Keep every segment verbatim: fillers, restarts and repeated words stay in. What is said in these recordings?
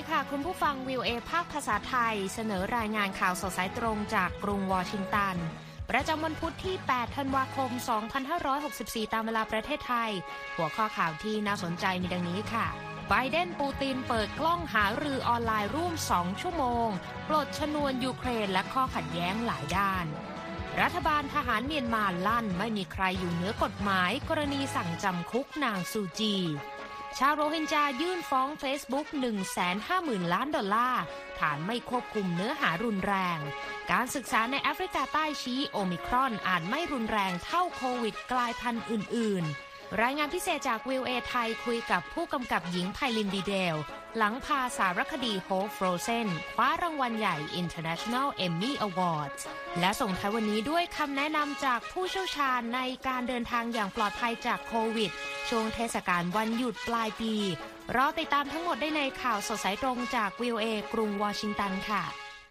ค่ะคุณผู้ฟัง วี โอ เอ ภาคภาษาไทยเสนอรายงานข่าวสดสายตรงจากกรุงวอชิงตันประจำวันพุธที่แปดธันวาคมสองพันห้าร้อยหกสิบสี่ตามเวลาประเทศไทยหัวข้อข่าวที่น่าสนใจมีดังนี้ค่ะไบเดนปูตินเปิดกล้องหารือออนไลน์ร่วมสองชั่วโมงปลดชนวนยูเครนและข้อขัดแย้งหลายด้านรัฐบาลทหารเมียนมาลั่นไม่มีใครอยู่เหนือกฎหมายกรณีสั่งจำคุกนางซูจีชาวโรฮิงญายื่นฟ้อง Facebook หนึ่งแสนห้าหมื่น ล้านดอลลาร์ฐานไม่ควบคุมเนื้อหารุนแรงการศึกษาในแอฟริกาใต้ชี้โอมิครอนอาจไม่รุนแรงเท่าโควิดกลายพันธุ์อื่นๆรายงานพิเศษจาก วี โอ เอ ไทยคุยกับผู้กำกับหญิงไพลินดีเดลหลังพาสารคดีโฮปฟรอเซนคว้ารางวัลใหญ่ International Emmy Awards และส่งท้ายวันนี้ด้วยคำแนะนำจากผู้เชี่ยวชาญในการเดินทางอย่างปลอดภัยจากโควิดช่วงเทศกาลวันหยุดปลายปีรอติดตามทั้งหมดได้ในข่าวสดสายตรงจาก วี โอ เอ กรุงวอชิงตันค่ะ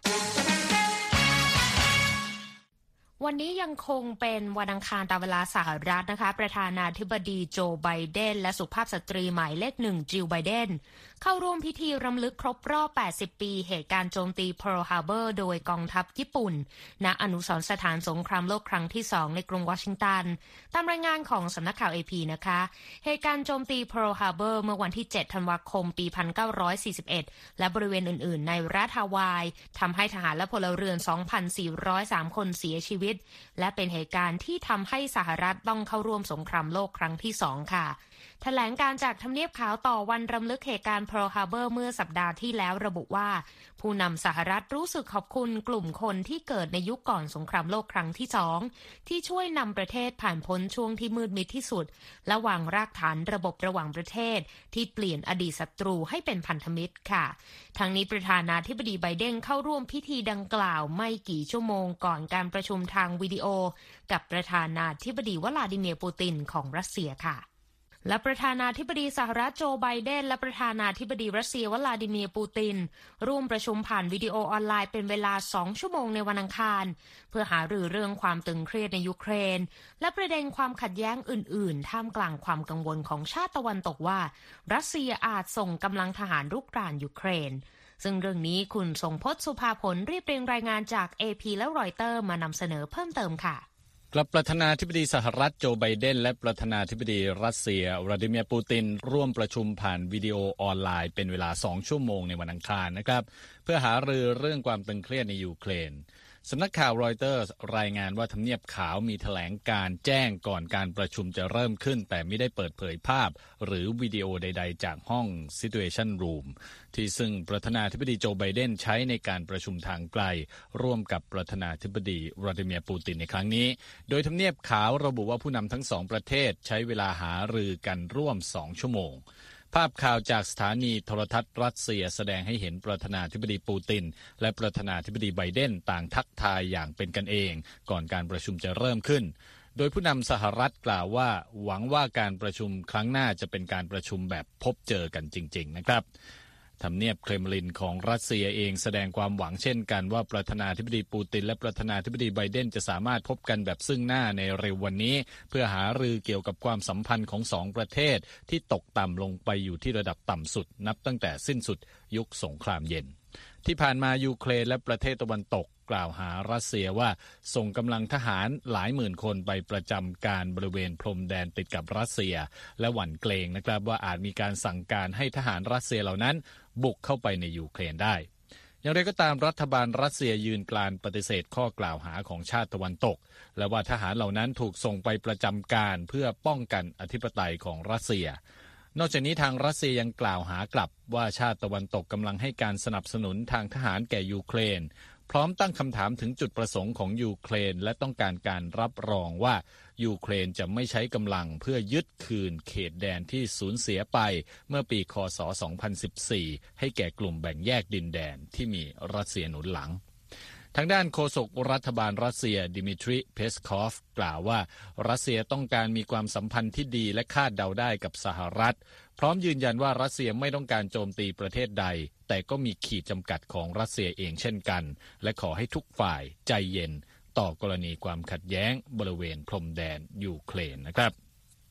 วันนี้ยังคงเป็นวันอังคารตามเวลาสหรัฐนะคะประธานาธิบดีโจไบเดนและสุภาพสตรีหมายเลขหนึ่งจิลไบเดนเข้าร่วมพิธีรำลึกครบรอบแปดสิบปีเหตุการณ์โจมตี Pearl Harbor โดยกองทัพญี่ปุ่นณอนุสรณ์สถานสงครามโลกครั้งที่สองในกรุงวอชิงตันตามรายงานของสำนักข่าว เอ พี นะคะเหตุการณ์โจมตี Pearl Harbor เมื่อวันที่เจ็ดธันวาคมปีหนึ่งพันเก้าร้อยสี่สิบเอ็ดและบริเวณอื่นๆในรัฐฮาวายทำให้ทหารและพลเรือน สองพันสี่ร้อยสาม คนเสียชีวิตและเป็นเหตุการณ์ที่ทำให้สหรัฐต้องเข้าร่วมสงครามโลกครั้งที่สองค่ะแถลงการจากทำเนียบขาวต่อวันรำลึกเหตุการณ์ Pearl Harbor เมื่อสัปดาห์ที่แล้วระบุว่าผู้นำสหรัฐรู้สึกขอบคุณกลุ่มคนที่เกิดในยุคก่อนสงครามโลกครั้งที่สองที่ช่วยนำประเทศผ่านพ้นช่วงที่มืดมิดที่สุดและวางรากฐานระบบระหว่างประเทศที่เปลี่ยนอดีตศัตรูให้เป็นพันธมิตรค่ะทั้งนี้ประธานาธิบดีไบเดนเข้าร่วมพิธีดังกล่าวไม่กี่ชั่วโมงก่อนการประชุมทางวิดีโอกับประธานาธิบดีวลาดิเมียร์ปูตินของรัสเซียค่ะและประธานาธิบดีสหรัฐโจไบเดนและประธานาธิบดีรัสเซียวลาดิเมียร์ปูตินร่วมประชุมผ่านวิดีโอออนไลน์เป็นเวลาสองชั่วโมงในวันอังคารเพื่อหารือเรื่องความตึงเครียดในยูเครนและประเด็นความขัดแย้งอื่นๆท่ามกลางความกังวลของชาติตะวันตกว่ารัสเซียอาจส่งกำลังทหารรุกรานยูเครนซึ่งเรื่องนี้คุณทรงพจน์สุภาผลเรียบเรียงรายงานจาก เอ พี และรอยเตอร์มานำเสนอเพิ่มเติมค่ะกลับประธานาธิบดีสหรัฐโจไบเดนและประธานาธิบดีรัสเซียวลาดิเมียร์ปูตินร่วมประชุมผ่านวิดีโอออนไลน์เป็นเวลาสองชั่วโมงในวันอังคารนะครับเพื่อหารือเรื่องความตึงเครียดในยูเครนสำนักข่าวรอยเตอร์รายงานว่าทำเนียบขาวมีแถลงการแจ้งก่อนการประชุมจะเริ่มขึ้นแต่ไม่ได้เปิดเผยภาพหรือวิดีโอใดๆจากห้อง Situation Room ที่ซึ่งประธานาธิบดีโจไบเดนใช้ในการประชุมทางไกลร่วมกับประธานาธิบดีวลาดิเมียร์ปูตินในครั้งนี้โดยทำเนียบขาวระบุว่าผู้นำทั้งสองประเทศใช้เวลาหารือกันร่วมสองชั่วโมงภาพข่าวจากสถานีโทรทัศน์รัสเซียแสดงให้เห็นประธานาธิบดีปูตินและประธานาธิบดีไบเดนต่างทักทายอย่างเป็นกันเองก่อนการประชุมจะเริ่มขึ้นโดยผู้นำสหรัฐกล่าวว่าหวังว่าการประชุมครั้งหน้าจะเป็นการประชุมแบบพบเจอกันจริงๆนะครับทำเนียบเครมลินของรัสเซียเองแสดงความหวังเช่นกันว่าประธานาธิบดีปูตินและประธานาธิบดีไบเดนจะสามารถพบกันแบบซึ่งหน้าในเร็ววันนี้เพื่อหารือเกี่ยวกับความสัมพันธ์ของสองประเทศที่ตกต่ำลงไปอยู่ที่ระดับต่ำสุดนับตั้งแต่สิ้นสุดยุคสงครามเย็นที่ผ่านมายูเครนและประเทศตะวันตกกล่าวหารัสเซียว่าส่งกำลังทหารหลายหมื่นคนไปประจำการบริเวณพรมแดนติดกับรัสเซียและหวั่นเกรงนะครับว่าอาจมีการสั่งการให้ทหารรัสเซียเหล่านั้นบุกเข้าไปในยูเครนได้อย่างไรก็ตามรัฐบาลรัสเซียยืนกรานปฏิเสธข้อกล่าวหาของชาติตะวันตกและว่าทหารเหล่านั้นถูกส่งไปประจำการเพื่อป้องกันอธิปไตยของรัสเซียนอกจากนี้ทางรัสเซียยังกล่าวหากลับว่าชาติตะวันตกกำลังให้การสนับสนุนทางทหารแก่ยูเครนพร้อมตั้งคำถามถึงจุดประสงค์ของยูเครนและต้องการการรับรองว่ายูเครนจะไม่ใช้กำลังเพื่อยึดคืนเขตแดนที่สูญเสียไปเมื่อปีค.ศ. สองพันสิบสี่ให้แก่กลุ่มแบ่งแยกดินแดนที่มีรัสเซียหนุนหลังทางด้านโฆษกรัฐบาลรัสเซียดิมิทรีเพสคอฟกล่าวว่ารัสเซียต้องการมีความสัมพันธ์ที่ดีและคาดเดาได้กับสหรัฐพร้อมยืนยันว่ารัสเซียไม่ต้องการโจมตีประเทศใดแต่ก็มีขีดจำกัดของรัสเซียเองเช่นกันและขอให้ทุกฝ่ายใจเย็นต่อกรณีความขัดแย้งบริเวณพรมแดนยูเครนนะครับ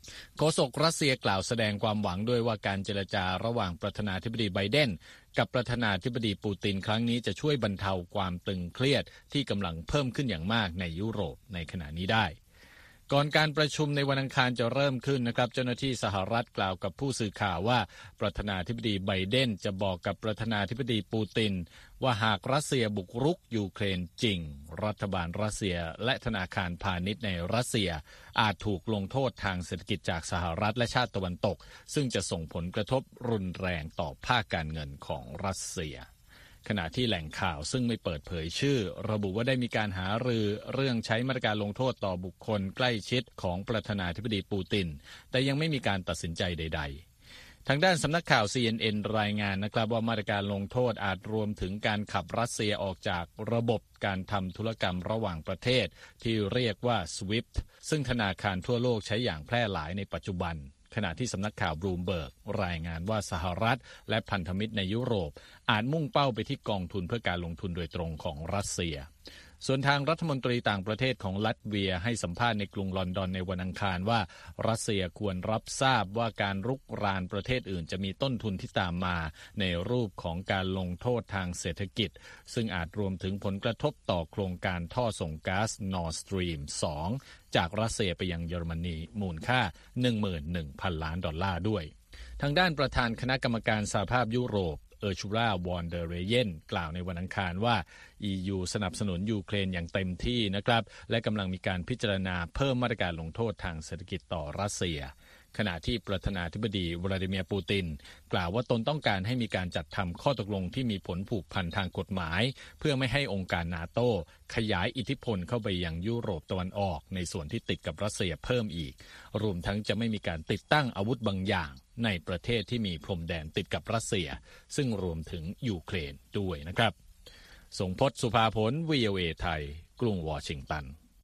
โฆษกรัสเซียกล่าวแสดงความหวังด้วยว่าการเจรจาระหว่างประธานาธิบดีไบเดนกับประธานาธิบดีปูตินครั้งนี้จะช่วยบรรเทาความตึงเครียดที่กำลังเพิ่มขึ้นอย่างมากในยุโรปในขณะนี้ได้ก่อนการประชุมในวันอังคารจะเริ่มขึ้นนะครับเจ้าหน้าที่สหรัฐกล่าวกับผู้สื่อข่าวว่าประธานาธิบดีไบเดนจะบอกกับประธานาธิบดีปูตินว่าหากรัสเซียบุกรุกยูเครนจริงรัฐบาลรัสเซียและธนาคารพาณิชย์ในรัสเซียอาจถูกลงโทษทางเศรษฐกิจจากสหรัฐและชาติตะวันตกซึ่งจะส่งผลกระทบรุนแรงต่อภาคการเงินของรัสเซียขณะที่แหล่งข่าวซึ่งไม่เปิดเผยชื่อระบุว่าได้มีการหารือเรื่องใช้มาตรการลงโทษต่อบุคคลใกล้ชิดของประธานาธิบดีปูตินแต่ยังไม่มีการตัดสินใจใดๆทางด้านสำนักข่าว ซี เอ็น เอ็น รายงานนะครับว่ามาตรการลงโทษอาจรวมถึงการขับรัสเซียออกจากระบบการทำธุรกรรมระหว่างประเทศที่เรียกว่า สวิฟต์ ซึ่งธนาคารทั่วโลกใช้อย่างแพร่หลายในปัจจุบันขณะที่สำนักข่าวบลูมเบิร์กรายงานว่าสหรัฐและพันธมิตรในยุโรปอาจมุ่งเป้าไปที่กองทุนเพื่อการลงทุนโดยตรงของรัสเซียส่วนทางรัฐมนตรีต่างประเทศของลัตเวียให้สัมภาษณ์ในกรุงลอนดอนในวันอังคารว่ารัสเซียควรรับทราบว่าการรุกรานประเทศอื่นจะมีต้นทุนที่ตามมาในรูปของการลงโทษทางเศรษฐกิจซึ่งอาจรวมถึงผลกระทบต่อโครงการท่อส่งก๊าซ Nord Stream สอง จากรัสเซียไปยังเยอรมนีมูลค่า หนึ่งหมื่นหนึ่งพัน ล้านดอลลาร์ด้วยทางด้านประธานคณะกรรมการสหภาพยุโรปเออร์ชูราวอนเดอเรเยนกล่าวในวันอังคารว่า อี ยู สนับสนุนยูเครนอย่างเต็มที่นะครับและกำลังมีการพิจารณาเพิ่มมาตรการลงโทษทางเศรษฐกิจต่อรัสเซียขณะที่ประธานาธิบดีวลาดิเมียร์ปูตินกล่าวว่าตนต้องการให้มีการจัดทำข้อตกลงที่มีผลผูกพันทางกฎหมายเพื่อไม่ให้องค์การนาโต้ขยายอิทธิพลเข้าไปยังยุโรปตะวันออกในส่วนที่ติดกับรัสเซียเพิ่มอีกรวมทั้งจะไม่มีการติดตั้งอาวุธบางอย่างในประเทศที่มีพรมแดนติดกับรัสเซียซึ่งรวมถึงยูเครนด้วยนะครับสงพจน์ สุภาผล วี โอ เอ ไทยกรุงวอชิงตัน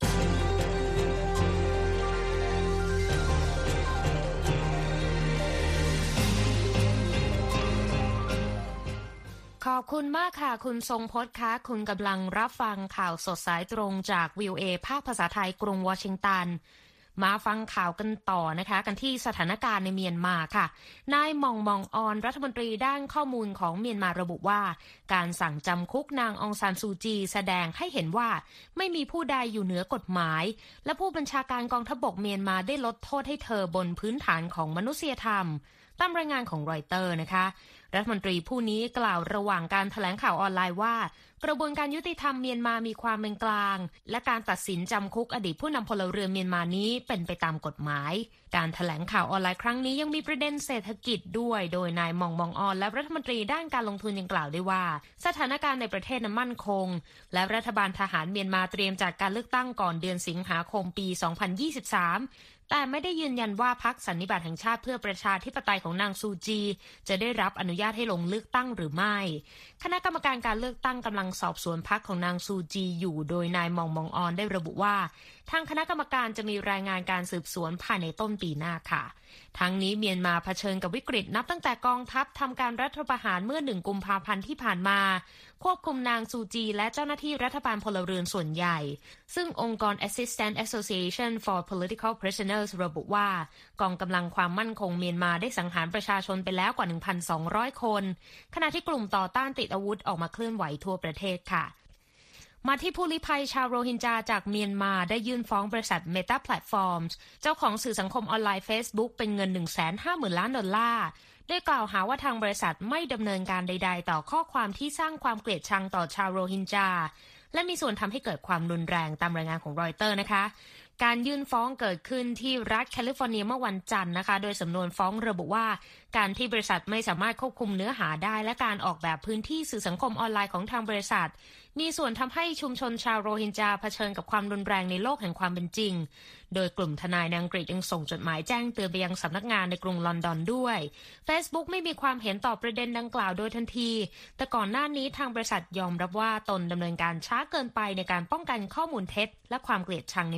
ขอบคุณมากค่ะคุณทรงพจน์คะคุณกำลังรับฟังข่าวสดสายตรงจาก วี โอ เอ ภาคภาษาไทยกรุงวอชิงตันมาฟังข่าวกันต่อนะคะกันที่สถานการณ์ในเมียนมาค่ะนายมองมองออนรัฐมนตรีด้านข้อมูลของเมียนมาระบุว่าการสั่งจำคุกนางองซานซูจีแสดงให้เห็นว่าไม่มีผู้ใดอยู่เหนือกฎหมายและผู้บัญชาการกองทัพบกเมียนมาได้ลดโทษให้เธอบนพื้นฐานของมนุษยธรรมตามรายงานของรอยเตอร์นะคะรัฐมนตรีผู้นี้กล่าวระหว่างการแถลงข่าวออนไลน์ว่ากระบวนการยุติธรรมเมียนมามีความเป็นกลางและการตัดสินจำคุกอดีตผู้นำพลเรือนเมียนมานี้เป็นไปตามกฎหมายการแถลงข่าวออนไลน์ครั้งนี้ยังมีประเด็นเศรษฐกิจด้วยโดยนายมองมองออนและรัฐมนตรีด้านการลงทุนยังกล่าวได้ว่าสถานการณ์ในประเทศนั้นมั่นคงและรัฐบาลทหารเมียนมาเตรียมจัดการเลือกตั้งก่อนเดือนสิงหาคมปีสองพันยี่สิบสามแต่ไม่ได้ยืนยันว่าพรรคสันนิบาตแห่งชาติเพื่อประชาธิปไตยของนางซูจีจะได้รับอนุญาตให้ลงเลือกตั้งหรือไม่คณะกรรมการการเลือกตั้งกำลังสอบสวนพรรคของนางซูจีอยู่โดยนายมองมองออนได้ระบุว่าทางคณะกรรมการจะมีรายงานการสืบสวนภายในต้นปีหน้าค่ะทั้งนี้เมียนมาเผชิญกับวิกฤตนับตั้งแต่กองทัพทำการรัฐประหารเมื่อหนึ่งกุมภาพันธ์ที่ผ่านมาควบคุมนางซูจีและเจ้าหน้าที่รัฐบาลพลเรือนส่วนใหญ่ซึ่งองค์กร Assistance Association for Political Prisoners ระบุว่ากองกำลังความมั่นคงเมียนมาได้สังหารประชาชนไปแล้วกว่า หนึ่งพันสองร้อย คนขณะที่กลุ่มต่อต้านติดอาวุธออกมาเคลื่อนไหวทั่วประเทศค่ะมาที่ผู้ลี้ภัยชาวโรฮิงญาจากเมียนมาได้ยื่นฟ้องบริษัท Meta Platforms เจ้าของสื่อสังคมออนไลน์ Facebook เป็นเงิน หนึ่งแสนห้าหมื่น ล้านดอลลาร์ได้กล่าวหาว่าทางบริษัทไม่ดำเนินการใดๆต่อข้อความที่สร้างความเกลียดชังต่อชาวโรฮิงญาและมีส่วนทำให้เกิดความรุนแรงตามรายงานของรอยเตอร์นะคะการยื่นฟ้องเกิดขึ้นที่รัฐแคลิฟอร์เนียเมื่อวันจันทร์นะคะโดยสำนวนฟ้องระบุว่าการที่บริษัทไม่สามารถควบคุมเนื้อหาได้และการออกแบบพื้นที่สื่อสังคมออนไลน์ของทางบริษัทมีส่วนทำให้ชุมชนชาวโรฮิงญาเผชิญกับความรุนแรงในโลกแห่งความเป็นจริงโดยกลุ่มทนายในอังกฤษยังส่งจดหมายแจ้งเตือนไปยังสำนักงานในกรุงลอนดอนด้วย Facebook ไม่มีความเห็นต่อประเด็นดังกล่าวโดยทันทีแต่ก่อนหน้านี้ทางบริษัทยอมรับว่าตนดำเนินการช้าเกินไปในการป้องกันข้อมูลเท็จและความเกลียดชังในเมียนมา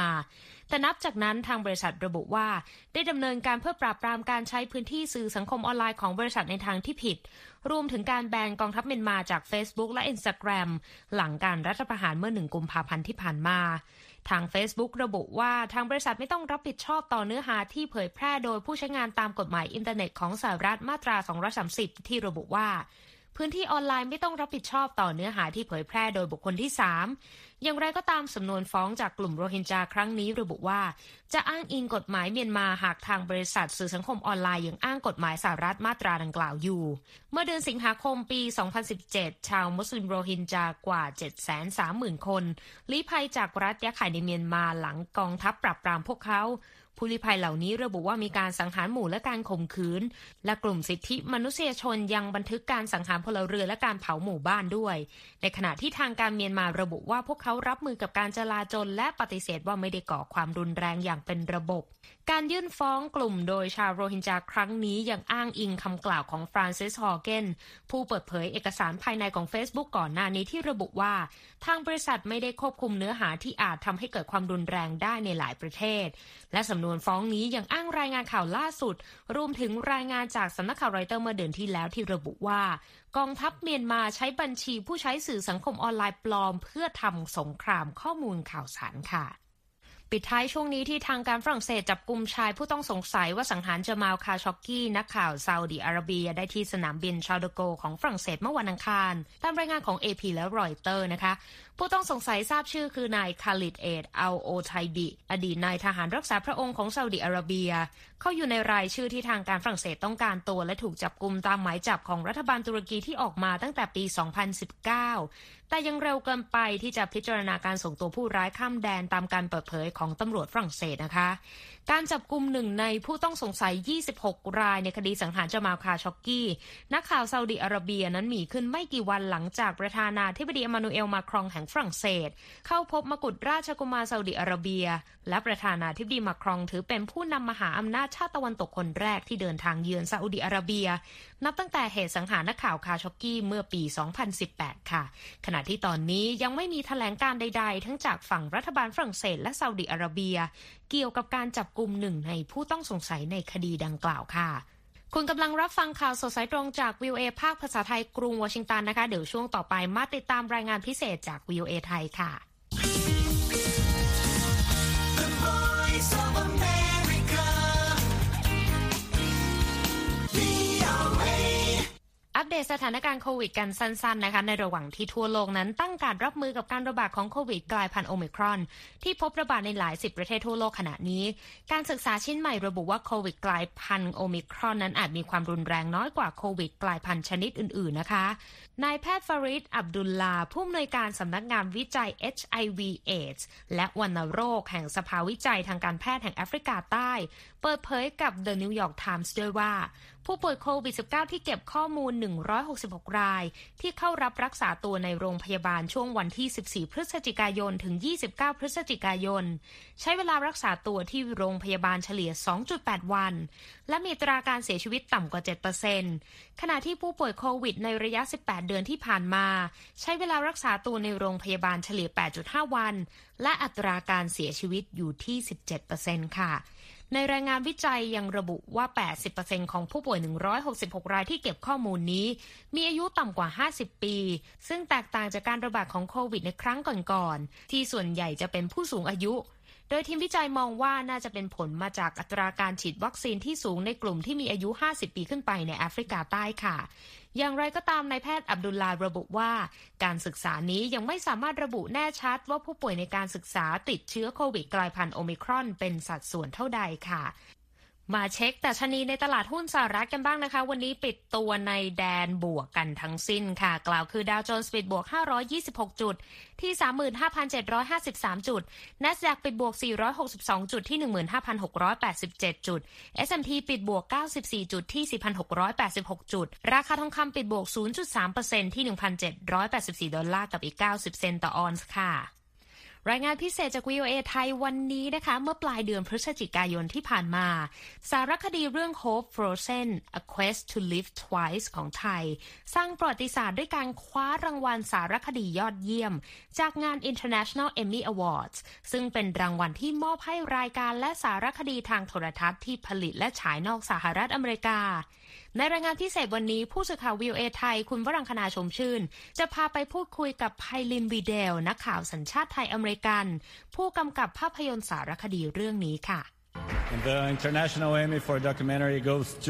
แต่นับจากนั้นทางบริษัทระบุว่าได้ดำเนินการเพื่อปราบปรามการใช้พื้นที่สื่อสังคมออนไลน์ของบริษัทในทางที่ผิดรวมถึงการแบนกองทัพเมียนมาจาก Facebook และ Instagram หลังการรัฐประหารเมื่อหนึ่งกุมภาพันธ์ที่ผ่านมาทาง Facebook ระบุว่าทางบริษัทไม่ต้องรับผิดชอบต่อเนื้อหาที่เผยแพร่โดยผู้ใช้งานตามกฎหมายอินเทอร์เน็ตของสหรัฐมาตราสองร้อยสามสิบที่ระบุว่าพื้นที่ออนไลน์ไม่ต้องรับผิดชอบต่อเนื้อหาที่เผยแพร่โดยบุคคลที่สามอย่างไรก็ตามสำนวนฟ้องจากกลุ่มโรฮิงญาครั้งนี้ระบุว่าจะอ้างอิงกฎหมายเมียนมาหากทางบริษัทสื่อสังคมออนไลน์ยังอ้างกฎหมายสหรัฐมาตราดังกล่าวอยู่เมื่อเดือนสิงหาคมปีสองพันสิบเจ็ดชาวมุสลิมโรฮิงจากว่า เจ็ดแสนสามหมื่น คนลี้ภัยจากรัฐยะไข่ในเมียนมาหลังกองทัพปราบปรามพวกเขาผู้ลี้ภัยเหล่านี้ระบุว่ามีการสังหารหมู่และการข่มขืนและกลุ่มสิทธิมนุษยชนยังบันทึกการสังหารพลเรือนและการเผาหมู่บ้านด้วยในขณะที่ทางการเมียนมาระบุว่าพวกเขารับมือกับการจลาจลและปฏิเสธว่าไม่ได้ก่อความรุนแรงอย่างเป็นระบบการยื่นฟ้องกลุ่มโดยชาวโรฮิงญาครั้งนี้ยังอ้างอิงคำกล่าวของฟรานซิส ฮอร์เกนผู้เปิดเผยเอกสารภายในของ Facebook ก่อนหน้านี้ที่ระบุว่าทางบริษัทไม่ได้ควบคุมเนื้อหาที่อาจทำให้เกิดความรุนแรงได้ในหลายประเทศและสำนวนฟ้องนี้ยังอ้างรายงานข่าวล่าสุดรวมถึงรายงานจากสำนักข่าวรอยเตอร์เมื่อเดือนที่แล้วที่ระบุว่ากองทัพเมียนมาใช้บัญชีผู้ใช้สื่อสังคมออนไลน์ปลอมเพื่อทำสงครามข้อมูลข่าวสารค่ะปิดท้ายช่วงนี้ที่ทางการฝรั่งเศสจับกุมชายผู้ต้องสงสัยว่าสังหารจามาล คาช็อกกี้นักข่าวซาอุดิอาระเบียได้ที่สนามบินชาร์ลเดอโกของฝรั่งเศสเมื่อวันอังคารตามรายงานของ เอ พี และรอยเตอร์นะคะผู้ต้องสงสัยทราบชื่อคือนายคาลิดเอดอัลโอไทบิอดีตนายทหารรักษาพระองค์ของซาอุดิอาระเบียเขาอยู่ในรายชื่อที่ทางการฝรั่งเศสต้องการตัวและถูกจับกุมตามหมายจับของรัฐบาลตุรกีที่ออกมาตั้งแต่ปีสองพันสิบเก้าแต่ยังเร็วเกินไปที่จะพิจารณาการส่งตัวผู้ร้ายข้ามแดนตามการเปิดเผยของตำรวจฝรั่งเศสนะคะการจับกุมหนึ่งในผู้ต้องสงสัยยี่สิบหกรายในคดีสังหารจามาล คาช็อกกี้นักข่าวซาอุดิอาระเบียนั้นมีขึ้นไม่กี่วันหลังจากประธานาธิบดีเอมานูเอลมาครองแห่งฝรั่งเศสเข้าพบมกุฎราชกุมารซาอุดิอาระเบียและประธานาธิบดีมาครองถือเป็นผู้นำมหาอำนาจชาติตะวันตกคนแรกที่เดินทางเยือนซาอุดิอาระเบียนับตั้งแต่เหตุสังหารนักข่าวคาช็อกกี้เมื่อปีสองพันสิบแปดค่ะขณะที่ตอนนี้ยังไม่มีแถลงการใดๆทั้งจากฝั่งรัฐบาลฝรั่งเศสและซาอุดิอาระเบียเกี่ยวกับการจับกุมหนึ่งในผู้ต้องสงสัยในคดีดังกล่าวค่ะคุณกำลังรับฟังข่าวสดสายตรงจาก วี โอ เอ ภาคภาษาไทยกรุงวอชิงตันนะคะเดี๋ยวช่วงต่อไปมาติดตามรายงานพิเศษจาก วี โอ เอ ไทยค่ะอัปเดตสถานการณ์โควิดกันสั้นๆนะคะในระหว่างที่ทั่วโลกนั้นตั้งการรับมือกับการระบาดของโควิดกลายพันธุ์โอมิครอนที่พบระบาดในหลายสิบประเทศทั่วโลกขณะนี้การศึกษาชิ้นใหม่ระบุว่าโควิดกลายพันธุ์โอมิครอนนั้นอาจมีความรุนแรงน้อยกว่าโควิดกลายพันธุ์ชนิดอื่นๆนะคะนายแพทย์ฟาริด อับดุลลาผู้อำนวยการสำนักงานวิจัย เอช ไอ วี เอดส์ และวัณโรคแห่งสภาวิจัยทางการแพทย์แห่งแอฟริกาใต้เปิดเผยกับ The New York Times ด้วยว่าผู้ป่วยโควิด สิบเก้า ที่เก็บข้อมูลหนึ่งร้อยหกสิบหกรายที่เข้ารับรักษาตัวในโรงพยาบาลช่วงวันที่สิบสี่พฤศจิกายนถึงยี่สิบเก้าพฤศจิกายนใช้เวลารักษาตัวที่โรงพยาบาลเฉลี่ย สองจุดแปด วันและมีอัตราการเสียชีวิตต่ำกว่า เจ็ดเปอร์เซ็นต์ ขณะที่ผู้ป่วยโควิดในระยะสิบแปดเดือนที่ผ่านมาใช้เวลารักษาตัวในโรงพยาบาลเฉลี่ย แปดจุดห้า วันและอัตราการเสียชีวิตอยู่ที่ สิบเจ็ดเปอร์เซ็นต์ ค่ะในรายงานวิจัยยังระบุว่า แปดสิบเปอร์เซ็นต์ ของผู้ป่วยหนึ่งร้อยหกสิบหกรายที่เก็บข้อมูลนี้มีอายุต่ำกว่าห้าสิบปีซึ่งแตกต่างจากการระบาดของโควิดในครั้งก่อนๆที่ส่วนใหญ่จะเป็นผู้สูงอายุโดยทีมวิจัยมองว่าน่าจะเป็นผลมาจากอัตราการฉีดวัคซีนที่สูงในกลุ่มที่มีอายุห้าสิบปีขึ้นไปในแอฟริกาใต้ค่ะอย่างไรก็ตามนายแพทย์อับดุลลาระบุว่าการศึกษานี้ยังไม่สามารถระบุแน่ชัดว่าผู้ป่วยในการศึกษาติดเชื้อโควิดกลายพันธุ์โอมิครอนเป็นสัดส่วนเท่าใดค่ะมาเช็คดัชนีในตลาดหุ้นสหรัฐกันบ้างนะคะวันนี้ปิดตัวในแดนบวกกันทั้งสิ้นค่ะกล่าวคือดาวโจนส์ปิดบวกห้าร้อยยี่สิบหกจุดที่ สามหมื่นห้าพันเจ็ดร้อยห้าสิบสาม จุด NASDAQ ปิดบวกสี่ร้อยหกสิบสองจุดที่ หนึ่งหมื่นห้าพันหกร้อยแปดสิบเจ็ด จุด เอส แอนด์ พี ปิดบวกเก้าสิบสี่จุดที่ สี่พันหกร้อยแปดสิบหก จุดราคาทองคำปิดบวก ศูนย์จุดสามเปอร์เซ็นต์ ที่ หนึ่งพันเจ็ดร้อยแปดสิบสี่ ดอลลาร์กับอีกเก้าสิบเซนต์ต่อออนซ์ค่ะรายงานพิเศษจาก วี โอ เอ ไทยวันนี้นะคะเมื่อปลายเดือนพฤศจิกายนที่ผ่านมาสารคดีเรื่อง Hope Frozen A Quest to Live Twice ของไทยสร้างประวัติศาสตร์ด้วยการคว้ารางวัลสารคดียอดเยี่ยมจากงาน International Emmy Awards ซึ่งเป็นรางวัลที่มอบให้รายการและสารคดีทางโทรทัศน์ที่ผลิตและฉายนอกสหรัฐอเมริกาในรายงานพิเศษวันนี้ผู้สื่อข่าว วี โอ เอ ไทยคุณวรังคณาชมชื่นจะพาไปพูดคุยกับไพลินวีเดลนักข่าวสัญชาติไทยอเมริกันผู้กำกับภาพยนตร์สารคดีเรื่องนี้ค่ะ And the International Emmy for documentary goes to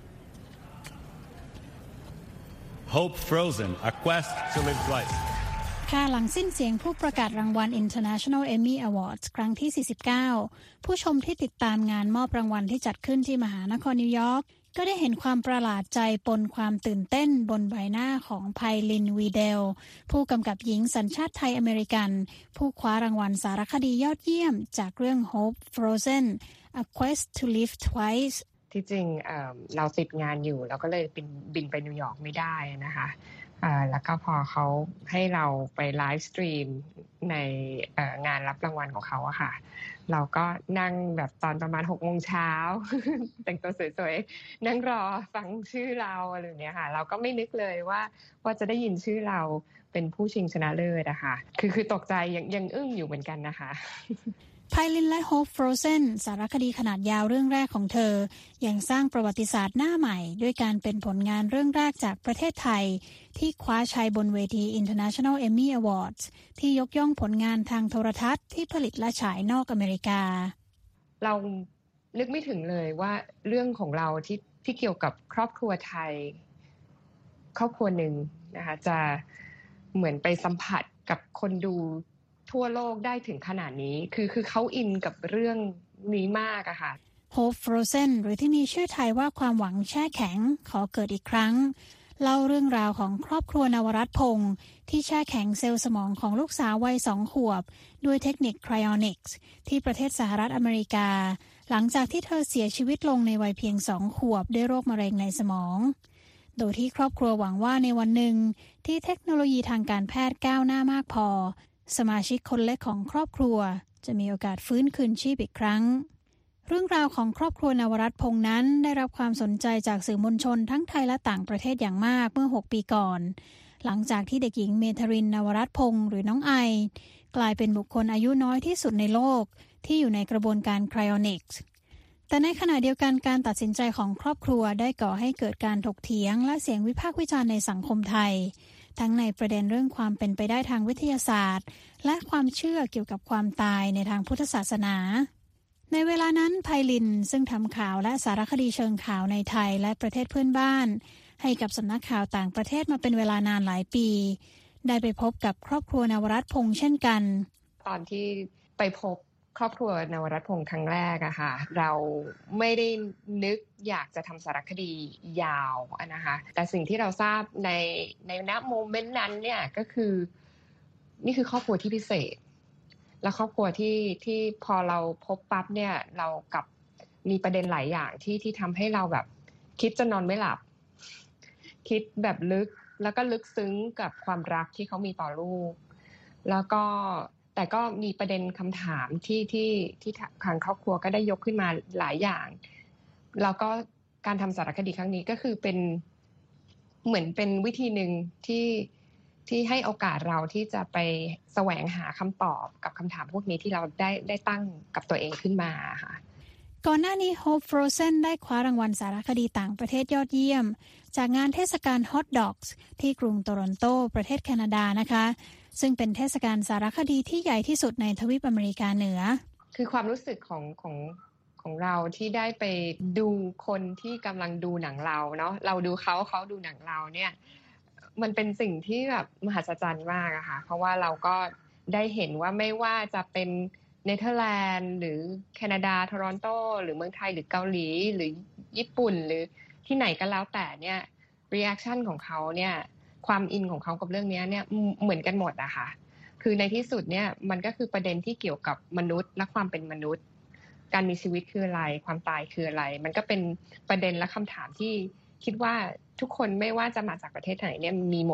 Hope Frozen A Quest to Live Twice ค่ะหลังสิ้นเสียงผู้ประกาศรางวัล International Emmy Awards ครั้งที่สี่สิบเก้าผู้ชมที่ติดตามงานมอบรางวัลที่จัดขึ้นที่มหานครนิวยอร์กก็ได้เห็นความประหลาดใจปนความตื่นเต้นบนใบหน้าของไพลินวีเดลผู้กำกับหญิงสัญชาติไทยอเมริกันผู้คว้ารางวัลสารคดียอดเยี่ยมจากเรื่อง Hope Frozen A Quest to Live Twice ที่จริง เอ่อ เราติดงานอยู่เราก็เลยบินบินไปนิวยอร์กไม่ได้นะคะแล้วก็พอเขาให้เราไปไลฟ์สตรีมในงานรับรางวัลของเขาอะค่ะเราก็นั่งแบบตอนประมาณหกโมงเช้าแต่งตัวสวยๆนั่งรอฟังชื่อเราอะไรอย่างเงี้ยค่ะเราก็ไม่นึกเลยว่าว่าจะได้ยินชื่อเราเป็นผู้ชิงชนะเลิศอะค่ะคือคือตกใจยังยังอึ้งอยู่เหมือนกันนะคะไพลินและ Hope Frozen สารคดีขนาดยาวเรื่องแรกของเธอยังสร้างประวัติศาสตร์หน้าใหม่ด้วยการเป็นผลงานเรื่องแรกจากประเทศไทยที่คว้าชัยบนเวที International Emmy Awards ที่ยกย่องผลงานทางโทรทัศน์ที่ผลิตและฉายนอกอเมริกาเรานึกไม่ถึงเลยว่าเรื่องของเราที่ที่เกี่ยวกับครอบครัวไทยครอบครัวหนึ่งนะคะจะเหมือนไปสัมผัสกับคนดูทั่วโลกได้ถึงขนาดนี้คือคือเขาอินกับเรื่องนี้มากอะค่ะ Hope Frozen หรือที่มีชื่อไทยว่าความหวังแช่แข็งขอเกิดอีกครั้งเล่าเรื่องราวของครอบครัวนวรัตน์พงษ์ที่แช่แข็งเซลล์สมองของลูกสาววัยสองขวบด้วยเทคนิค Cryonics ที่ประเทศสหรัฐอเมริกาหลังจากที่เธอเสียชีวิตลงในวัยเพียงสองขวบด้วยโรคมะเร็งในสมองโดยที่ครอบครัวหวังว่าในวันหนึ่งที่เทคโนโลยีทางการแพทย์ก้าวหน้ามากพอสมาชิกคนเล็กของครอบครัวจะมีโอกาสฟื้นคืนชีพอีกครั้งเรื่องราวของครอบครัวนวรัตน์พงษ์นั้นได้รับความสนใจจากสื่อมวลชนทั้งไทยและต่างประเทศอย่างมากเมื่อหกปีก่อนหลังจากที่เด็กหญิงเมธรินนวรัตน์พงษ์หรือน้องไอกลายเป็นบุคคลอายุน้อยที่สุดในโลกที่อยู่ในกระบวนการ Cryonics แต่ในขณะเดียวกันการตัดสินใจของครอบครัวได้ก่อให้เกิดการถกเถียงและเสียงวิพากษ์วิจารณ์ในสังคมไทยทั้งในประเด็นเรื่องความเป็นไปได้ทางวิทยาศาสตร์และความเชื่อเกี่ยวกับความตายในทางพุทธศาสนาในเวลานั้นไพลินซึ่งทำข่าวและสารคดีเชิงข่าวในไทยและประเทศเพื่อนบ้านให้กับสำนักข่าวต่างประเทศมาเป็นเวลานานหลายปีได้ไปพบกับครอบครัวนวรัตน์พงษ์เช่นกันตอนที่ไปพบครอบครัวนวรัตน์พงษ์ครั้งแรกอะค่ะเราไม่ได้นึกอยากจะทำสารคดียาวนะคะแต่สิ่งที่เราทราบในในณโมเมนต์นั้นเนี่ยก็คือนี่คือครอบครัวที่พิเศษและครอบครัวที่ที่พอเราพบปั๊บเนี่ยเรากับมีประเด็นหลายอย่างที่ที่ทำให้เราแบบคิดจะนอนไม่หลับคิดแบบลึกแล้วก็ลึกซึ้งกับความรักที่เขามีต่อลูกแล้วก็แต่ก็มีประเด็นคำถามที่ที่ที่ทางครอบครัวก็ได้ยกขึ้นมาหลายอย่างแล้วก็การทำสารคดีครั้งนี้ก็คือเป็นเหมือนเป็นวิธีหนึ่งที่ที่ให้โอกาสเราที่จะไปแสวงหาคำตอบกับคำถามพวกนี้ที่เราได้ได้ตั้งกับตัวเองขึ้นมาค่ะก่อนหน้านี้ Hope Frozen ได้คว้ารางวัลสารคดีต่างประเทศยอดเยี่ยมจากงานเทศกาล Hot Docs ที่กรุงโตรอนโตประเทศแคนาดานะคะซึ่งเป็นเทศกาลสารคดีที่ใหญ่ที่สุดในทวีปอเมริกาเหนือคือความรู้สึกของของของเราที่ได้ไปดูคนที่กำลังดูหนังเราเนาะเราดูเขาเขาดูหนังเราเนี่ยมันเป็นสิ่งที่แบบมหัศจรรย์มากอะค่ะเพราะว่าเราก็ได้เห็นว่าไม่ว่าจะเป็นเนเธอร์แลนด์หรือแคนาดาโทรอนโตหรือเมืองไทยหรือเกาหลีหรือญี่ปุ่นหรือที่ไหนก็แล้วแต่เนี่ยรีแอคชั่นของเขาเนี่ยความอินของเขากับเรื่องนี้เนี่ยเหมือนกันหมดอะค่ะคือในที่สุดเนี่ยมันก็คือประเด็นที่เกี่ยวกับมนุษย์และความเป็นมนุษย์การมีชีวิตคืออะไรความตายคืออะไรมันก็เป็นประเด็นและคำถามที่คิดว่าทุกคนไม่ว่าจะมาจากประเทศไหนเนี่ยมีหมด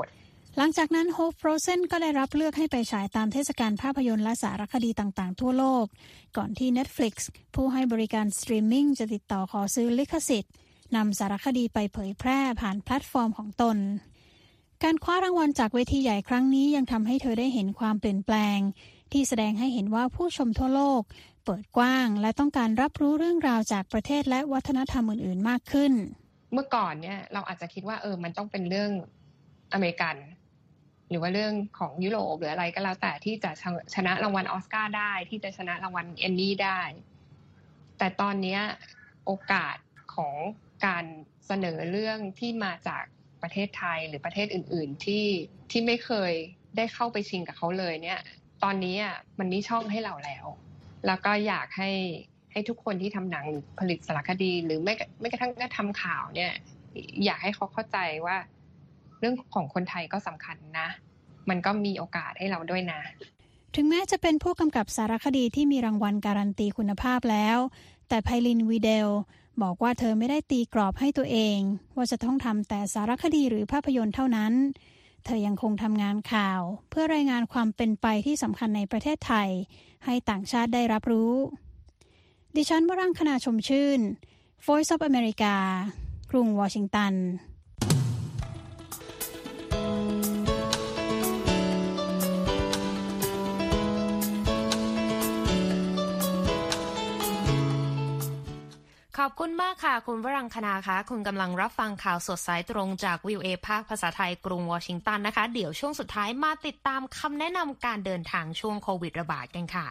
หลังจากนั้น Hope Frozen ก็ได้รับเลือกให้ไปฉายตามเทศกาลภาพยนตร์และสารคดีต่างๆทั่วโลกก่อนที่ Netflix ผู้ให้บริการสตรีมมิ่งจะติดต่อขอซื้อลิขสิทธิ์นำสารคดีไปเผยแพร่ผ่านแพลตฟอร์มของตนการคว้ารางวัลจากเวทีใหญ่ครั้งนี้ยังทำให้เธอได้เห็นความเปลี่ยนแปลงที่แสดงให้เห็นว่าผู้ชมทั่วโลกเปิดกว้างและต้องการรับรู้เรื่องราวจากประเทศและวัฒนธรรมอื่นๆมากขึ้นเมื่อก่อนเนี่ยเราอาจจะคิดว่าเออมันต้องเป็นเรื่องอเมริกันหรือว่าเรื่องของยุโรปหรืออะไรก็แล้วแต่ที่จะชนะรางวัลออสการ์ได้ที่จะชนะรางวัลเอมมี่ได้แต่ตอนนี้โอกาสของการเสนอเรื่องที่มาจากประเทศไทยหรือประเทศอื่นๆที่ที่ไม่เคยได้เข้าไปชิงกับเขาเลยเนี่ยตอนนี้มันมีช่องให้เราแล้วแล้วก็อยากให้ให้ทุกคนที่ทำหนังผลิตสารคดีหรือไม่ไม่กระทั่งทำข่าวเนี่ยอยากให้เขาเข้าใจว่าเรื่องของคนไทยก็สำคัญนะมันก็มีโอกาสให้เราด้วยนะถึงแม้จะเป็นผู้กำกับสารคดีที่มีรางวัลการันตีคุณภาพแล้วแต่ไพลินวีเดลบอกว่าเธอไม่ได้ตีกรอบให้ตัวเองว่าจะต้องทำแต่สารคดีหรือภาพยนตร์เท่านั้นเธอยังคงทำงานข่าวเพื่อรายงานความเป็นไปที่สำคัญในประเทศไทยให้ต่างชาติได้รับรู้ดิฉันวรังคณาชมชื่น Voice of America กรุงวอชิงตันขอบคุณมากค่ะคุณวรังคณาคะคุณกำลังรับฟังข่าวสดสายตรงจาก วี โอ เอ ภาคภาษาไทยกรุงวอชิงตันนะคะเดี๋ยวช่วงสุดท้ายมาติดตามคำแนะนำการเดินทางช่วงโควิดระบาดกันค่ะ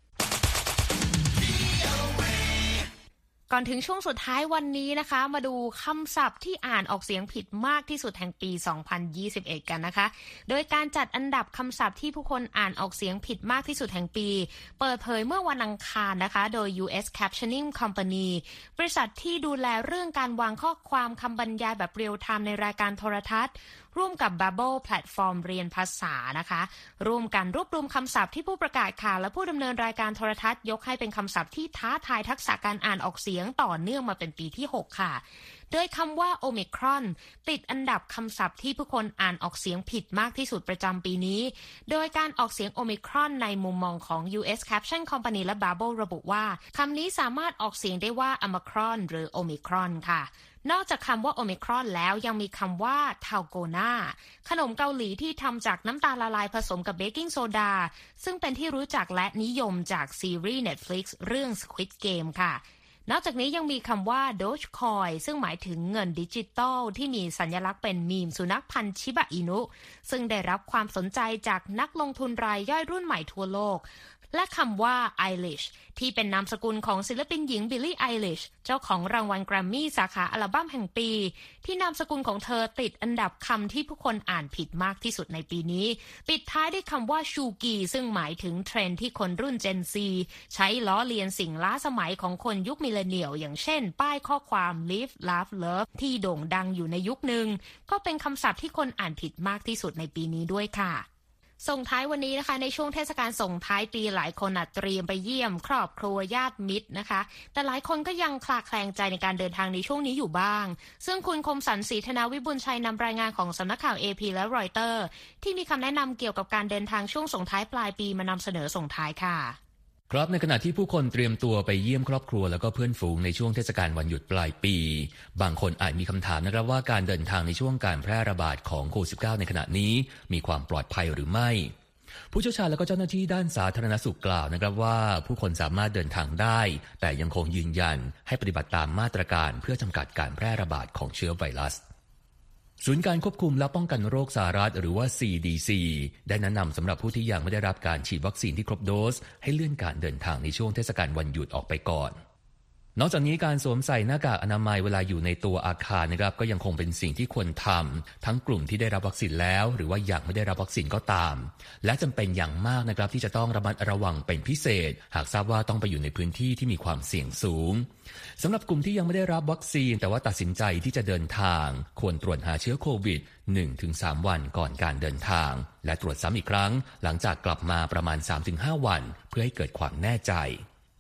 ก่อนถึงช่วงสุดท้ายวันนี้นะคะมาดูคำศัพท์ที่อ่านออกเสียงผิดมากที่สุดแห่งปีสองพันยี่สิบเอ็ดกันนะคะโดยการจัดอันดับคำศัพท์ที่ผู้คนอ่านออกเสียงผิดมากที่สุดแห่งปีเปิดเผยเมื่อวันอังคารนะคะโดย ยู เอส Captioning Company บริษัทที่ดูแลเรื่องการวางข้อความคำบรรยายแบบเรียลไทม์ในรายการโทรทัศน์ร่วมกับ Babbel แพลตฟอร์มเรียนภาษานะคะร่วมกันรวบรวมคำศัพท์ที่ผู้ประกาศข่าวและผู้ดำเนินรายการโทรทัศน์ยกให้เป็นคำศัพท์ที่ท้าทายทักษะการอ่านออกเสียงต่อเนื่องมาเป็นปีที่หกค่ะโดยคำว่าโอมิครอนติดอันดับคำศัพท์ที่ผู้คนอ่านออกเสียงผิดมากที่สุดประจำปีนี้โดยการออกเสียงโอมิครอนในมุมมองของ ยู เอส Caption Company และ Babbel ระบุว่าคำนี้สามารถออกเสียงได้ว่าอมครอนหรือโอมิครอนค่ะนอกจากคำว่าโอมิครอนแล้วยังมีคำว่าทาโกนาขนมเกาหลีที่ทำจากน้ำตาลละลายผสมกับเบกกิ้งโซดาซึ่งเป็นที่รู้จักและนิยมจากซีรีส์ Netflix เรื่อง Squid Game ค่ะนอกจากนี้ยังมีคำว่า Dogecoin ซึ่งหมายถึงเงินดิจิตอลที่มีสัญลักษณ์เป็นมีมสุนัขพันธุ์ชิบะอินุซึ่งได้รับความสนใจจากนักลงทุนรายย่อยรุ่นใหม่ทั่วโลกและคำว่า Eilish ที่เป็นนามสกุลของศิลปินหญิงบิลลี่ Eilish เจ้าของรางวัลแกรมมี่สาขาอัลบั้มแห่งปีที่นามสกุลของเธอติดอันดับคำที่ผู้คนอ่านผิดมากที่สุดในปีนี้ปิดท้ายด้วยคำว่าชูกีซึ่งหมายถึงเทรนด์ที่คนรุ่น Gen Z ใช้ล้อเลียนสิ่งล้าสมัยของคนยุคมิลเลนเนียลอย่างเช่นป้ายข้อความ Live Laugh Love ที่โด่งดังอยู่ในยุคหนึ่งก็เป็นคำศัพท์ที่คนอ่านผิดมากที่สุดในปีนี้ด้วยค่ะส่งท้ายวันนี้นะคะในช่วงเทศกาลส่งท้ายปีหลายคนเตรียมไปเยี่ยมครอบครัวญาติมิตรนะคะแต่หลายคนก็ยังคลาแคลงใจในการเดินทางในช่วงนี้อยู่บ้างซึ่งคุณคมสันต์ ศรีธนาวิบุญชัยนำรายงานของสำนักข่าว เอ พี และรอยเตอร์ที่มีคำแนะนำเกี่ยวกับการเดินทางช่วงส่งท้ายปลายปีมานำเสนอส่งท้ายค่ะครับในขณะที่ผู้คนเตรียมตัวไปเยี่ยมครอบครัวแล้วก็เพื่อนฝูงในช่วงเทศกาลวันหยุดปลายปีบางคนอาจมีคำถามนะครับว่าการเดินทางในช่วงการแพร่ระบาดของโควิด สิบเก้า ในขณะนี้มีความปลอดภัยหรือไม่ผู้เชี่ยวชาญและก็เจ้าหน้าที่ด้านสาธารณสุขกล่าวนะครับว่าผู้คนสามารถเดินทางได้แต่ยังคงยืนยันให้ปฏิบัติตามมาตรการเพื่อจำกัดการแพร่ระบาดของเชื้อไวรัสศูนย์การควบคุมและป้องกันโรคสหรัฐหรือว่า ซี ดี ซี ได้แนะนำสำหรับผู้ที่ยังไม่ได้รับการฉีดวัคซีนที่ครบโดสให้เลื่อนการเดินทางในช่วงเทศกาลวันหยุดออกไปก่อนนอกจากนี้การสวมใส่หน้ากากอนามัยเวลาอยู่ในตัวอาคารนะครับก็ยังคงเป็นสิ่งที่ควรทำทั้งกลุ่มที่ได้รับวัคซีนแล้วหรือว่ายังไม่ได้รับวัคซีนก็ตามและจำเป็นอย่างมากนะครับที่จะต้องระมัดระวังเป็นพิเศษหากทราบว่าต้องไปอยู่ในพื้นที่ที่มีความเสี่ยงสูงสำหรับกลุ่มที่ยังไม่ได้รับวัคซีนแต่ว่าตัดสินใจที่จะเดินทางควรตรวจหาเชื้อโควิด หนึ่งถึงสาม วันก่อนการเดินทางและตรวจซ้ำอีกครั้งหลังจากกลับมาประมาณ สามถึงห้า วันเพื่อให้เกิดความแน่ใจ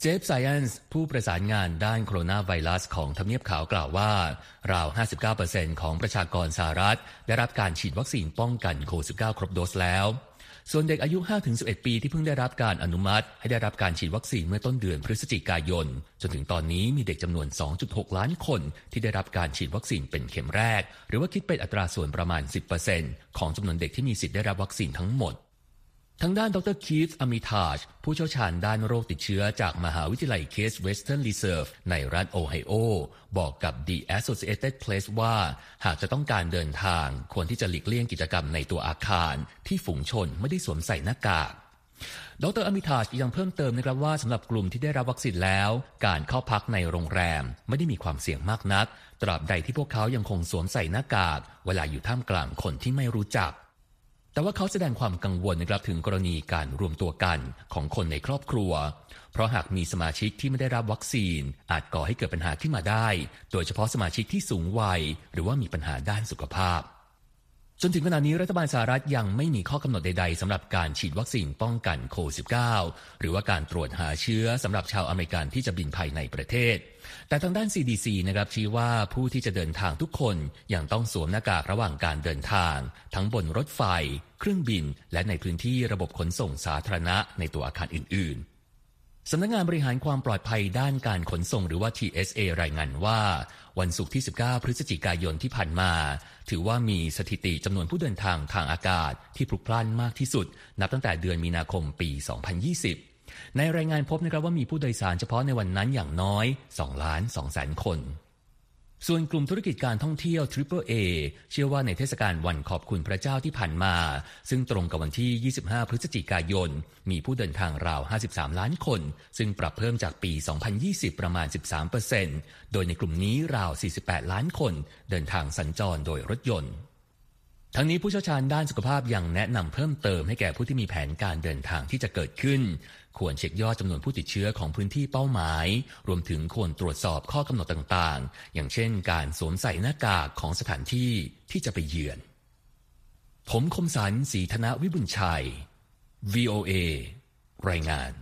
เจฟไซแอนส์ผู้ประสานงานด้านโคโรนาไวรัสของทำเนียบขาวกล่าวว่าราว ห้าสิบเก้าเปอร์เซ็นต์ ของประชากรสหรัฐได้รับการฉีดวัคซีนป้องกันโควิด สิบเก้า ครบโดสแล้วส่วนเด็กอายุ ห้าถึงสิบเอ็ด ปีที่เพิ่งได้รับการอนุมัติให้ได้รับการฉีดวัคซีนเมื่อต้นเดือนพฤศจิกายนจนถึงตอนนี้มีเด็กจำนวน สองจุดหก ล้านคนที่ได้รับการฉีดวัคซีนเป็นเข็มแรกหรือว่าคิดเป็นอัตราส่วนประมาณ สิบเปอร์เซ็นต์ ของจำนวนเด็กที่มีสิทธิ์ได้รับวัคซีนทั้งหมดทางด้านดรคีธอามิทาจผู้เชี่ยวชาญด้านโรคติดเชื้อจากมหาวิทยาลัยเคสเวสเทิร์นรีเซิร์ฟในรัฐโอไฮโอบอกกับ The Associated Press ว่าหากจะต้องการเดินทางควรที่จะหลีกเลี่ยงกิจกรรมในตัวอาคารที่ฝูงชนไม่ได้สวมใส่หน้ากากดรอามิทาจยังเพิ่มเติมนะครับว่าสำหรับกลุ่มที่ได้รับวัคซีนแล้วการเข้าพักในโรงแรมไม่ได้มีความเสี่ยงมากนักตราบใดที่พวกเขายังคงสวมใส่หน้ากากเวลาอยู่ท่ามกลางคนที่ไม่รู้จักแต่ว่าเขาแสดงความกังวลนะครับถึงกรณีการรวมตัวกันของคนในครอบครัวเพราะหากมีสมาชิกที่ไม่ได้รับวัคซีนอาจก่อให้เกิดปัญหาขึ้นมาได้โดยเฉพาะสมาชิกที่สูงวัยหรือว่ามีปัญหาด้านสุขภาพจนถึงขณะนี้รัฐบาลสหรัฐยังไม่มีข้อกำหนดใดๆสำหรับการฉีดวัคซีนป้องกันโควิด สิบเก้า หรือว่าการตรวจหาเชื้อสำหรับชาวอเมริกันที่จะบินภายในประเทศแต่ทางด้าน ซี ดี ซี นะครับชี้ว่าผู้ที่จะเดินทางทุกคนยังต้องสวมหน้ากากระหว่างการเดินทางทั้งบนรถไฟเครื่องบินและในพื้นที่ระบบขนส่งสาธารณะในตัวอาคารอื่นๆสำนักงานบริหารความปลอดภัยด้านการขนส่งหรือว่า ที เอส เอ รายงานว่าวันศุกร์ที่ สิบเก้า พฤศจิกายนที่ผ่านมาถือว่ามีสถิติจำนวนผู้เดินทางทางอากาศที่พลุกพล่านมากที่สุดนับตั้งแต่เดือนมีนาคมปี สองพันยี่สิบในรายงานพบนะครับว่ามีผู้โดยสารเฉพาะในวันนั้นอย่างน้อย สองล้านสองแสน คนส่วนกลุ่มธุรกิจการท่องเที่ยว ทริปเปิลเอ เชื่อว่าในเทศกาลวันขอบคุณพระเจ้าที่ผ่านมาซึ่งตรงกับวันที่ ยี่สิบห้า พฤศจิกายนมีผู้เดินทางราว ห้าสิบสาม ล้านคนซึ่งปรับเพิ่มจากปี สองพันยี่สิบ ประมาณ สิบสามเปอร์เซ็นต์ โดยในกลุ่มนี้ราว สี่สิบแปด ล้านคนเดินทางสัญจรโดยรถยนต์ทั้งนี้ผู้เชี่ยวชาญด้านสุขภาพยังแนะนำเพิ่มเติมให้แก่ผู้ที่มีแผนการเดินทางที่จะเกิดขึ้นควรเช็คยอดจำนวนผู้ติดเชื้อของพื้นที่เป้าหมายรวมถึงควรตรวจสอบข้อกำหนดต่างๆอย่างเช่นการสวมใส่หน้ากากของสถานที่ที่จะไปเยือนผมคมสันต์ ศรีธนวิบุญชัย วี โอ เอ รายงาน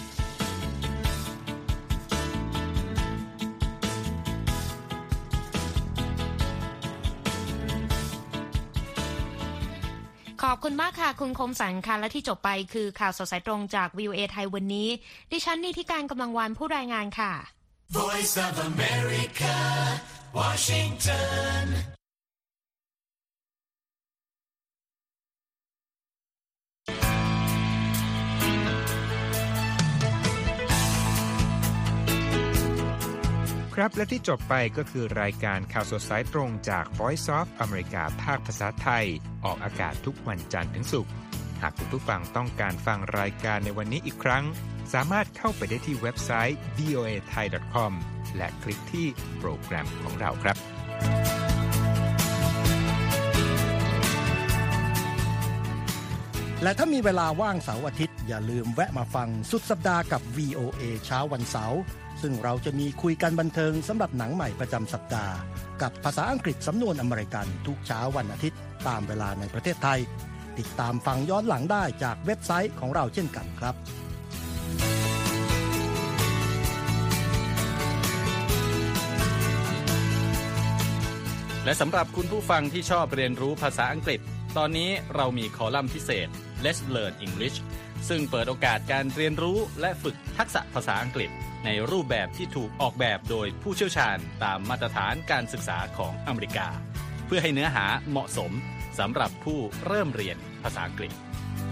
ขอบคุณมากค่ะคุณคมสันค่ะและที่จบไปคือข่าวสดสายตรงจาก วี โอ เอ ไทยวันนี้ดิฉันนิติการกำลังวันผู้รายงานค่ะ Voice of America Washington ครับและที่จบไปก็คือรายการข่าวสดสายตรงจาก Voice of America ภาคภาษาไทยออกอากาศทุกวันจันทร์ถึงศุกร์หากคุณผู้ฟังต้องการฟังรายการในวันนี้อีกครั้งสามารถเข้าไปได้ที่เว็บไซต์ วี โอ เอ ไทย ดอท คอม และคลิกที่โปรแกรมของเราครับและถ้ามีเวลาว่างเสาร์อาทิตย์อย่าลืมแวะมาฟังสุดสัปดาห์กับ วี โอ เอ เช้าวันเสาร์ซึ่งเราจะมีคุยกันบันเทิงสำหรับหนังใหม่ประจำสัปดาห์กับภาษาอังกฤษสำนวนอเมริกันทุกเช้าวันอาทิตย์ตามเวลาในประเทศไทยติดตามฟังย้อนหลังได้จากเว็บไซต์ของเราเช่นกันครับและสำหรับคุณผู้ฟังที่ชอบเรียนรู้ภาษาอังกฤษตอนนี้เรามีคอลัมน์พิเศษ Let's Learn English ซึ่งเปิดโอกาสการเรียนรู้และฝึกทักษะภาษาอังกฤษในรูปแบบที่ถูกออกแบบโดยผู้เชี่ยวชาญตามมาตรฐานการศึกษาของอเมริกาเพื่อให้เนื้อหาเหมาะสมสำหรับผู้เริ่มเรียนภาษาอังกฤษ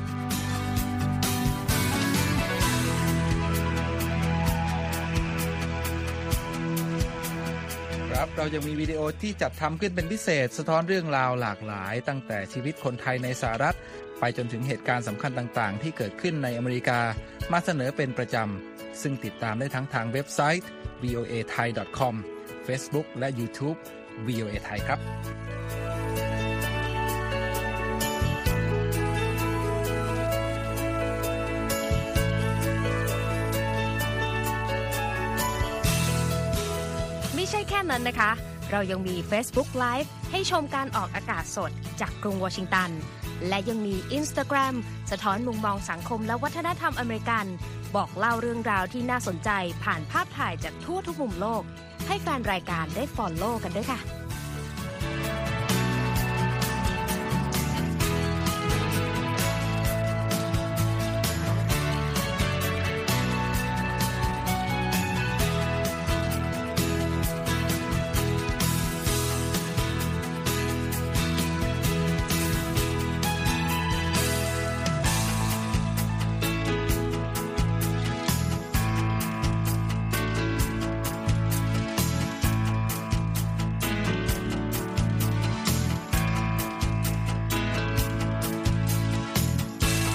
ครับเรายังมีวิดีโอที่จัดทำขึ้นเป็นพิเศษสะท้อนเรื่องราวหลากหลายตั้งแต่ชีวิตคนไทยในสหรัฐไปจนถึงเหตุการณ์สำคัญต่างๆที่เกิดขึ้นในอเมริกามาเสนอเป็นประจำซึ่งติดตามได้ทั้งทางเว็บไซต์ วี โอ เอ ไทย ดอท คอม Facebook และ YouTube วี โอ เอ ไทยครับไม่ใช่แค่นั้นนะคะเรายังมี Facebook Live ให้ชมการออกอากาศสดจากกรุงวอชิงตันและยังมี Instagram สะท้อนมุมมองสังคมและวัฒนธรรมอเมริกันบอกเล่าเรื่องราวที่น่าสนใจผ่านภาพถ่ายจากทั่วทุกมุมโลกให้แฟนรายการได้ follow กันด้วยค่ะ